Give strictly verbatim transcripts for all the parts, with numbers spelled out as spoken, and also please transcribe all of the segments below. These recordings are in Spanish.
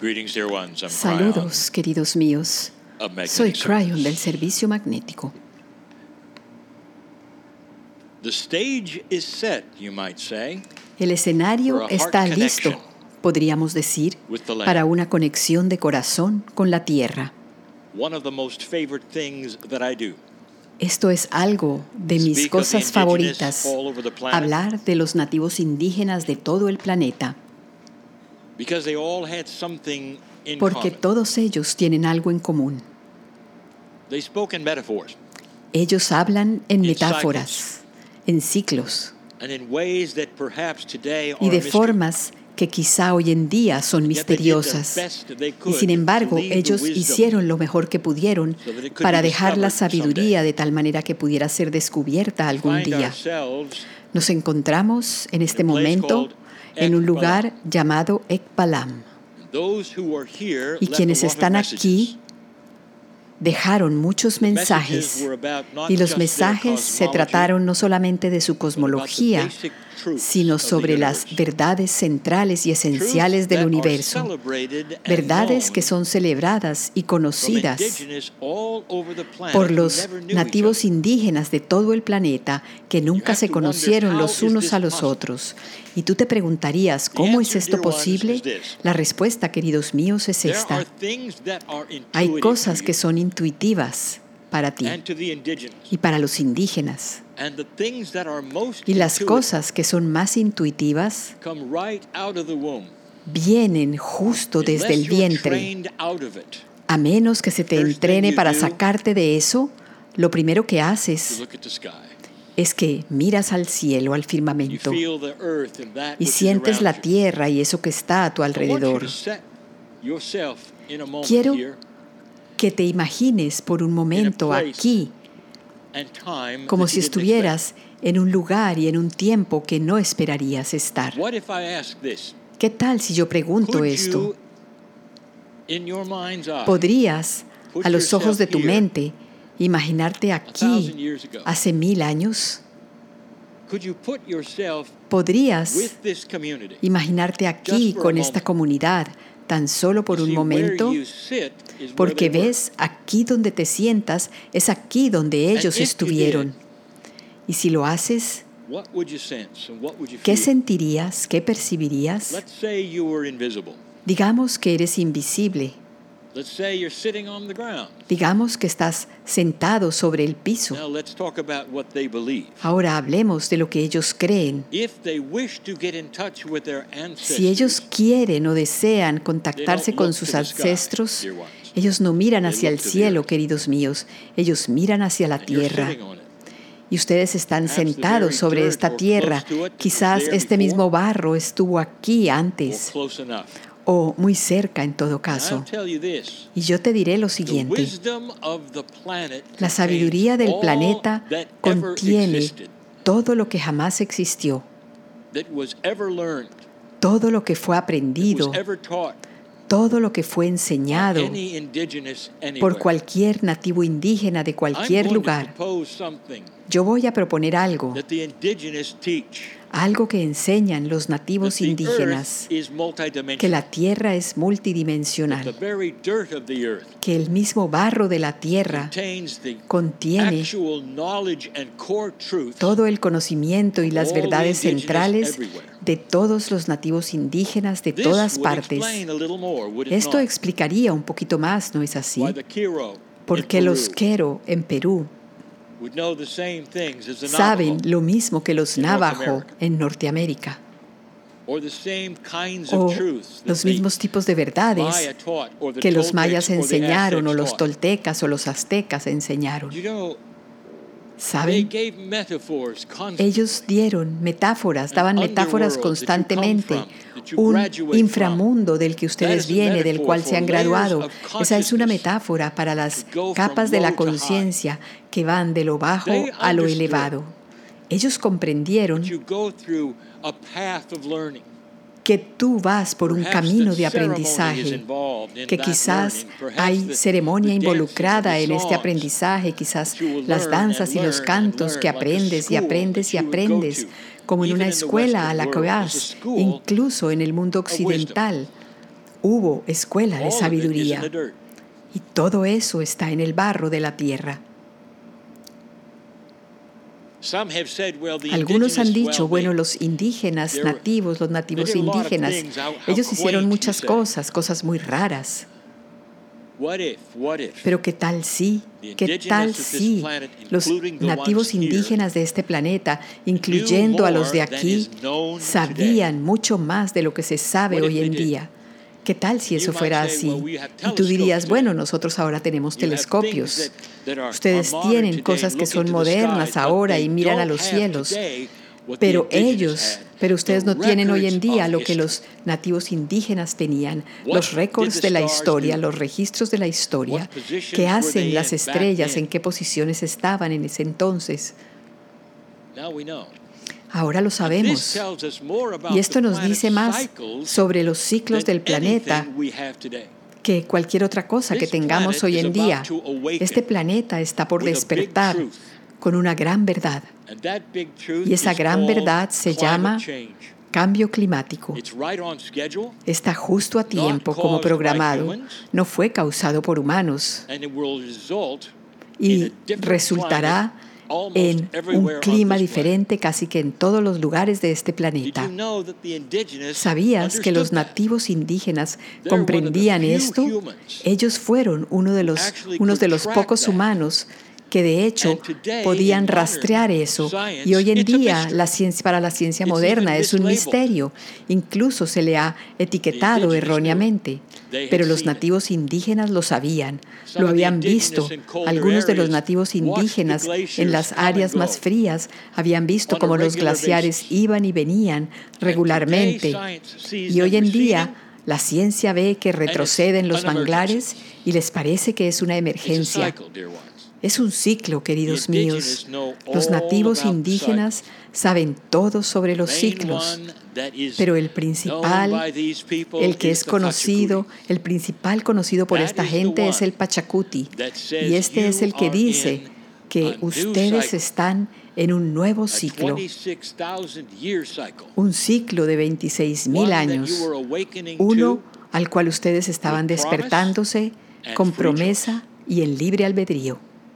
Greetings, dear ones. I'm Saludos, queridos míos. Cryon of Magnetic Soy Cryon Service. del Servicio Magnético. The stage is set, you might say, El escenario for a heart está listo, connection podríamos decir, with the land. para una conexión de corazón con la tierra. One of the most favorite things that I do. Esto es algo de mis Speak of the cosas indigenous favoritas, all over the planet. hablar de los nativos indígenas de todo el planeta, Because they all had something in porque common. todos ellos tienen algo en común. They spoke in metaphors Ellos hablan en In metáforas, en ciclos, and in ways that perhaps today y are de mystery. formas que quizá hoy en día son Yet they did the misteriosas. best they Y could sin embargo, to leave the ellos wisdom hicieron lo mejor que pudieron so that it could para be dejar la discovered sabiduría de tal manera que pudiera ser descubierta algún Find día. ourselves Nos encontramos en este in a place momento called en un Ekbalam. lugar llamado Ekbalam. Those who are here Y left quienes a lot of están messages. aquí dejaron muchos The messages mensajes, were about not y los just their mensajes se cosmology, trataron no solamente de su but about the cosmología, basic truths sino of the sobre las universe. verdades centrales y esenciales Truths del that are universo, celebrated and verdades known que son celebradas y from conocidas indigenous all over the planet por who los never knew each nativos other. indígenas de todo el planeta que nunca have se to wonder, conocieron how los is unos this a los possible? otros. Y tú te preguntarías, ¿cómo es answer, esto dear ones, posible? is this. La respuesta, queridos míos, es There esta. are things that are Hay intuitive cosas to que you son intuitivas para ti and to the indigenous. y para los indígenas. And the things that are most Y las intuitive cosas que son más intuitivas come right out of the womb. vienen justo desde el Unless you're vientre. trained out of it, A menos que se te First thing entrene you para do sacarte de eso, lo primero que you haces look at the sky. es que miras al cielo, al You firmamento, feel the earth and that y which is sientes around la you. tierra y eso que está a tu I want you alrededor. to set yourself in a moment Quiero here que te imagines por un momento place aquí, and time como that si you didn't estuvieras en un lugar y en un tiempo que no esperarías estar. expect. What if I ask this? ¿Qué tal si yo pregunto Could esto? you, in your mind's eye, ¿Podrías, put a los ojos de tu yourself here mente, imaginarte a thousand aquí years ago? hace mil años? Could you put yourself ¿Podrías with this community? imaginarte aquí Just for a con esta moment. comunidad tan solo por You un see, momento? where you sit is where Porque they were. ves, aquí donde te sientas es aquí donde ellos if you estuvieron. Y si lo haces, What would you sense and what would you ¿qué feel? sentirías? ¿Qué percibirías? Let's say you were invisible. Digamos que eres invisible. Let's say you're sitting on the ground. Digamos que estás sentado sobre el piso. Now let's talk about what they believe. Ahora hablemos de lo que ellos creen. If they wish to get in touch with their ancestors, Si ellos quieren o desean contactarse They don't con look sus to the sky, ancestros, dear ones. ellos no miran They hacia el look to the cielo, earth. queridos míos. Ellos miran hacia la and you're tierra. sitting on it. Y ustedes están Perhaps the sentados very sobre dirt esta or tierra. close to it was Quizás there este before. mismo barro estuvo aquí Or antes close enough. o muy cerca en todo And I'll caso. tell you this. Y yo te diré lo The siguiente. wisdom of the planet La sabiduría del contains planeta all that ever contiene existed, todo lo que jamás existió, that was ever learned, todo lo que fue that aprendido, was ever taught todo lo que fue by enseñado any indigenous por anywhere. cualquier nativo indígena de I'm cualquier going to lugar. propose something Yo voy a proponer algo, that the indigenous teach. algo que enseñan los That nativos the indígenas, earth is que multidimensional. la tierra es That the multidimensional, very dirt of the earth que el mismo barro de la tierra contains the contiene actual knowledge and core truth todo el conocimiento y las all the verdades indigenous centrales everywhere. de todos los nativos indígenas de This todas would partes. explain a little more, would it Esto not? explicaría un poquito más, ¿no es así? Why the Kiro Porque in los Peru Quero en Perú would know the same things as the saben Navajo, lo mismo que los in North Navajo America. en Norteamérica, or the same kinds o of truths that los the mismos tipos de verdades Maya taught, or the que los Toltecs mayas or the enseñaron o Aztecs los taught. toltecas o los aztecas enseñaron. You know, they ¿Saben? gave metaphors constantly. Ellos dieron metáforas, daban An metáforas underworld that you constantemente, come from, that you un graduate inframundo del que That ustedes is a vienen, del metaphor cual for se han layers graduado. of Esa es una consciousness metáfora para las that go capas from de la low to high. conciencia que van de lo bajo They a lo understood elevado. Ellos comprendieron that you go through a path of learning. que tú vas por un Perhaps camino the de ceremony is aprendizaje, involved in que that quizás learning. Perhaps hay the- ceremonia the dances involucrada and the en este songs aprendizaje, quizás that you will las learn danzas and y los learn cantos and que learn, like a aprendes y school aprendes y that you would go aprendes, to, como en even una in the escuela a Western la que world, vas, as a school incluso en el mundo of wisdom. occidental, hubo escuela de All of it is in sabiduría. the dirt. Y todo eso está en el barro de la tierra. Some have said, well, the Algunos han indigenous, dicho, well, bueno, they- los indígenas they were- nativos, los nativos they did a lot of indígenas, things. How- how ellos hicieron quaint, muchas you say. cosas, cosas muy raras. what if, what if? Pero ¿qué tal si? The ¿Qué indigenous tal of this si planet, los including the nativos ones here, indígenas de este planeta, incluyendo a los de more than aquí, is known sabían mucho más de lo que se sabe What if hoy en they did? día? ¿Qué tal si And eso you fuera might say, así? well, we have Y tú dirías, telescopes bueno, today. nosotros ahora tenemos You have telescopios. things that- that are- Ustedes are modern tienen today, cosas que look son into the modernas skies, but ahora they y miran a don't los have cielos. today what the Pero indigenous ellos, had, pero ustedes the no tienen hoy en records día of lo que history. los nativos indígenas tenían, What los récords did de the la stars historia, do? los registros de la historia. What positions ¿Qué were hacen they las in back estrellas? then? ¿En qué posiciones estaban en ese entonces? Now we know. Ahora lo And this sabemos. tells us more about Y esto the nos planet's dice más cycles sobre los ciclos than del planeta anything we have today. que cualquier otra cosa que This tengamos planet hoy is en día. about to awaken Este planeta está por with a big despertar truth. con una gran verdad. And that big truth Y esa is gran called verdad se climate llama change. cambio climático. It's right on schedule, Está justo a tiempo como caused by programado. humans. No fue causado por humanos and it will result in a y different resultará climate almost en un everywhere on clima this diferente casi que en todos los lugares de este planet. Did planeta. you know that the indigenous ¿Sabías que los understood that? nativos indígenas They're comprendían one of the few esto? humans Ellos fueron uno de los, actually unos de could los track pocos that. humanos que de hecho And today, podían in modern rastrear eso. science, Y hoy en it's a día mystery. la ciencia, para la ciencia It's moderna even es un mislabeled. misterio. Incluso se le ha etiquetado indigenous erróneamente. They had Pero los seen it. nativos indígenas lo sabían, Some lo of the habían visto. indigenous in colder Algunos de los areas nativos watched the indígenas glaciers en las come and áreas go más frías habían visto on a cómo los regular glaciares basis. iban y venían regularmente. today, science sees Y hoy them en día receding, la ciencia ve que retroceden los an emergency. manglares y les parece que es una It's a emergencia. cycle, dear ones. Es un ciclo, queridos The míos. indigenous know Los all nativos about the indígenas saben todo sobre los Main ciclos, one that is pero el known principal, by these people el que is es the conocido, Pachacuti. el principal conocido por That esta is the gente es one el Pachacuti. that says Y este es el you que are dice in que a new ustedes cycle. están en un nuevo A ciclo, twenty-six thousand year cycle. un ciclo de veintiséis One mil that años, you were awakening uno to al cual ustedes estaban with promise despertándose and con free choice. promesa y en libre albedrío.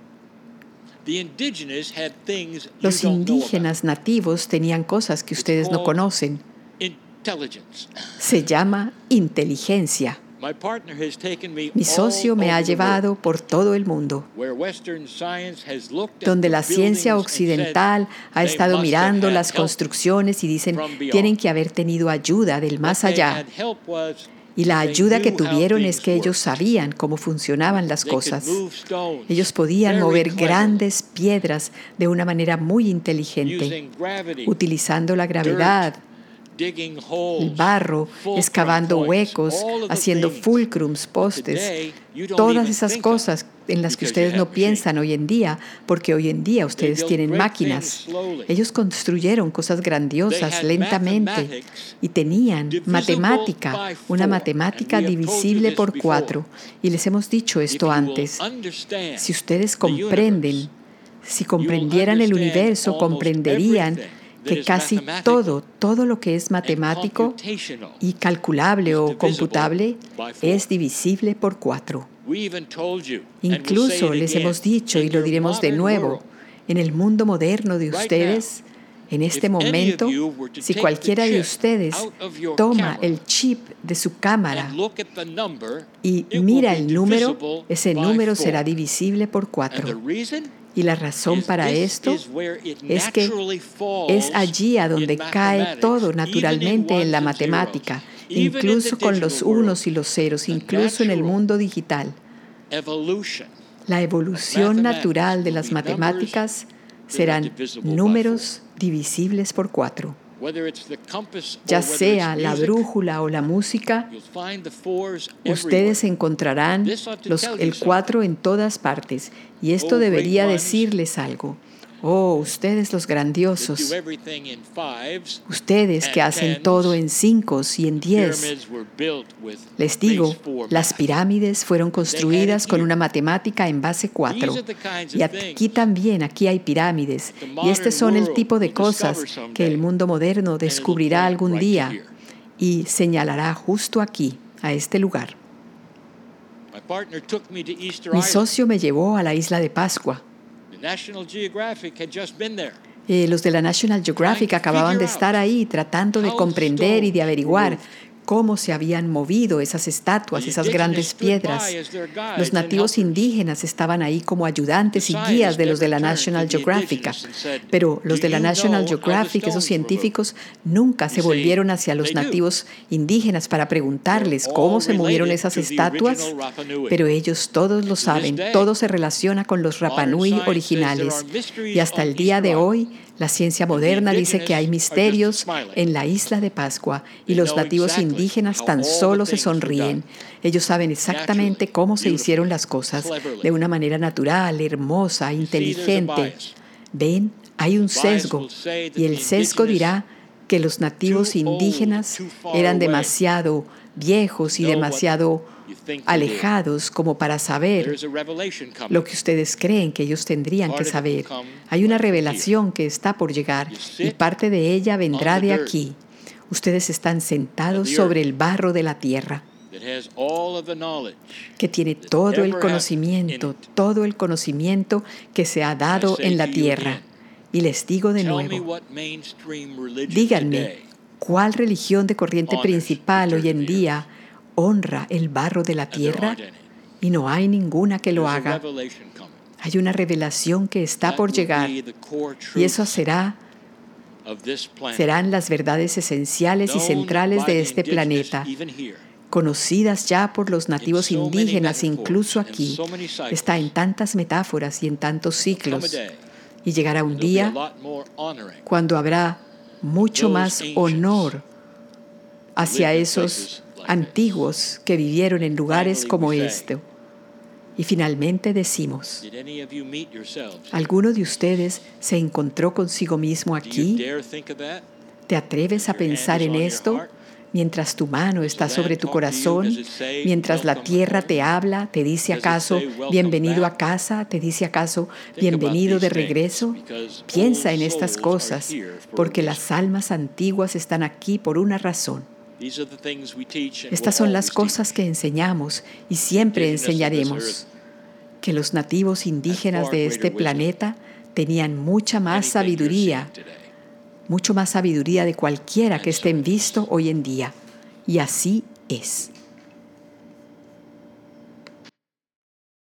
The indigenous had things you Los don't know indígenas nativos tenían cosas que It's ustedes no called- conocen. about. Intelligence. Se llama inteligencia. My partner has taken me Mi socio all me ha over the world, llevado por todo el mundo, where Western science has looked at donde the la ciencia buildings and occidental said ha they estado must have mirando had las help construcciones y dicen, from beyond. tienen que haber tenido ayuda del más What they allá. had help was Y la they ayuda que knew how tuvieron es things que ellos worked. sabían cómo funcionaban las They could cosas. move stones Ellos podían very mover cleverly, grandes piedras de una manera muy inteligente, using gravity, utilizando la gravedad, digging el holes, barro, fulcrum excavando points, huecos, all of the haciendo things fulcrums, that postes, today you don't todas even esas think of cosas en las que because ustedes you no have machines. piensan hoy en día, porque hoy en día ustedes built tienen great máquinas. things slowly. Ellos construyeron cosas They grandiosas had lentamente mathematics y tenían divisible matemática, by una four. matemática And we have told you divisible this por before. cuatro. Y les hemos dicho If esto you will antes. understand Si ustedes the comprenden, universe, si comprendieran el understand universo, almost comprenderían everything that que is casi mathematical todo, todo lo que es and matemático computational y calculable is o divisible computable by four. es divisible por cuatro. We even told you, and we'll say Incluso it les again, hemos dicho y in lo your diremos de modern nuevo, world, en el mundo moderno de Right ustedes, en este if any of momento, you were to si take cualquiera the de chip ustedes out of your toma camera el chip de su cámara and look at the number, y it will mira be el número, divisible ese by número four. será divisible por And the cuatro. reason Y la razón is para this esto is where it es que naturally falls es allí a donde in cae mathematics, todo even in naturalmente en la ones and zeros, matemática, even in incluso the con los digital world. unos y los ceros, The incluso en el natural mundo digital. evolution La evolución mathematics natural de will las be numbers matemáticas that are serán divisible by números divisibles por cuatro. whether it's the compass or Ya whether sea it's la music, brújula o la música, you'll find the fours ustedes everywhere. encontrarán This ought to los, tell you el something. cuatro en todas partes. Y esto Oh, debería great ones decirles algo. Oh, ustedes los That grandiosos. do everything in fives. Ustedes que and hacen tens. todo en cinco y en diez. Pyramids were built with Les digo, base four las math. pirámides fueron construidas con here. una matemática en base cuatro. These are the kinds Y of aquí things también, aquí hay pirámides. the Y modern estos son el world tipo de will cosas discover que el someday. mundo moderno it'll descubrirá point algún right to día here. y señalará justo aquí, a este lugar. My partner took me to Easter Mi Island. socio me llevó a la isla de Pascua. The National Geographic had just been there. Eh, los de la National Geographic acababan de estar ahí tratando de comprender y de averiguar cómo se habían movido esas estatuas, esas grandes piedras. Los nativos indígenas estaban ahí como ayudantes y guías de los de la National Geographic, pero los de la National Geographic, esos científicos, nunca se volvieron hacia los nativos indígenas para preguntarles cómo se movieron esas estatuas, pero ellos todos lo saben, todo se relaciona con los Rapa Nui originales, y hasta el día de hoy la ciencia moderna dice que hay misterios en la isla de Pascua y los nativos indígenas tan solo se sonríen. Ellos saben exactamente cómo se hicieron las cosas de una manera natural, hermosa, inteligente. Ven, hay un sesgo y el sesgo dirá que los nativos indígenas eran demasiado viejos y demasiado alejados como para saber lo que ustedes creen que ellos tendrían que saber. Hay una revelación que está por llegar y parte de ella vendrá de aquí. Ustedes están sentados sobre el barro de la tierra, que tiene todo el conocimiento, todo el conocimiento que se ha dado en la tierra. Y les digo de nuevo, díganme, ¿cuál religión de corriente principal hoy en día honra el barro de la tierra? Y no hay ninguna que lo haga. Hay una revelación que está por llegar, y eso será, serán las verdades esenciales y centrales de este planeta, conocidas ya por los nativos indígenas, incluso aquí. Está en tantas metáforas y en tantos ciclos. Y llegará un día cuando habrá mucho más honor hacia esos antiguos que vivieron en lugares como este. Y finalmente decimos, ¿alguno de ustedes se encontró consigo mismo aquí? ¿Te atreves a pensar en esto mientras tu mano está sobre tu corazón? Mientras la tierra te habla, ¿te dice acaso bienvenido a casa? ¿Te dice acaso bienvenido de regreso? Piensa en estas cosas, porque las almas antiguas están aquí por una razón. Estas son las cosas que enseñamos y siempre enseñaremos, que los nativos indígenas de este planeta tenían mucha más sabiduría, mucho más sabiduría de cualquiera que estén visto hoy en día. Y así es.